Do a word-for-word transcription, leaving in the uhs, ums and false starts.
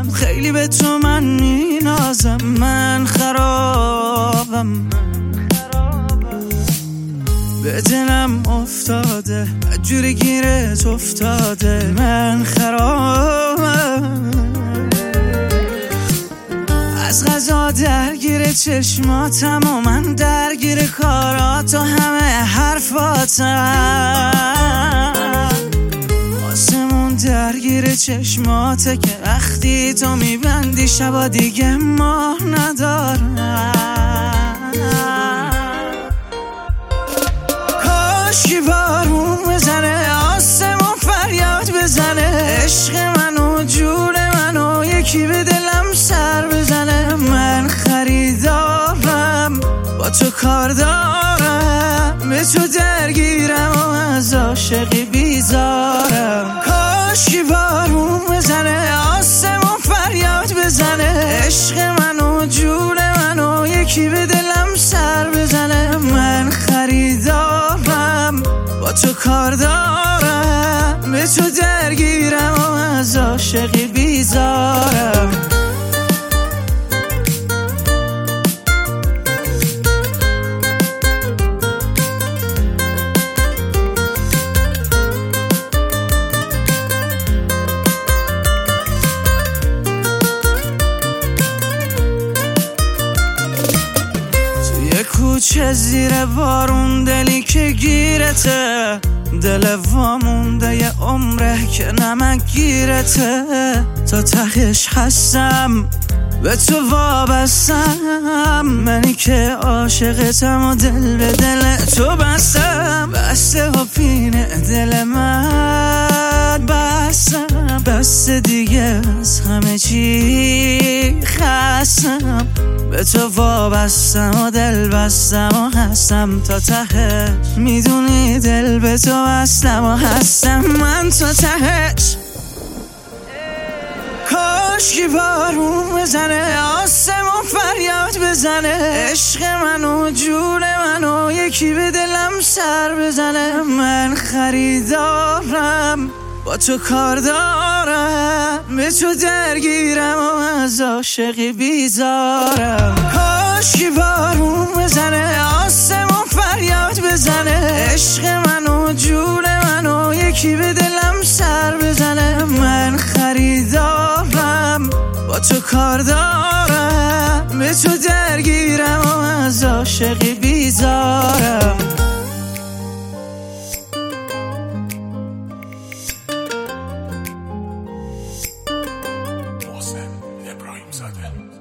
بازم خیلی به تو من مینازم. من خرابم، به دلم افتاده جوری گیرت افتاده. من خرابم، از غذا درگیر چشماتم و من درگیر کارات و همه حرفاتم. آسمون درگیر چشماته که وقتی تو میبندی شبا دیگه ماه ندارم. کاشکی بارون بزنه، آسمون فریاد بزنه، عشق منو جون منو یکی به دلم سر بزنه. من خریدارم، با تو کار دارم، به تو درگیرم و از عاشقی بیزارم. کاشکی بارون بزنه، آسمون فریاد بزنه، عشق منو جون منو یکی به دلم سر بزنه. من خریدارم، با تو کار دارم، به تو درگیرم و از عاشقی بیزارم. کوچه زیر بارون دلی که گیرته، دل وامونده یه عمره که نمک گیرته. تا تهش هستم، به تو وابستم، منی که عاشقتم و دل به دل تو بستم. بسته و پینه دل من بستم، بس دیگه از همه چی خستم. به تو وابستم و دل بستم و هستم تا تهش، میدونی دل به تو بستم و هستم من تا تهش. کاشکی بارون بزنه، آسمون فریاد بزنه، عشق منو جون منو یکی به دلم سر بزنه. من خریدارم، با تو کار دارم، به تو درگیرم و از عاشقی بیزارم. کاشکی بارون بزنه، آسمون فریاد بزنه، عشق منو جون منو یکی به دلم سر بزنه. من خریدارم، با تو کار دارم، به تو درگیرم و از عاشقی بیزارم. محسن ابراهیم زاده.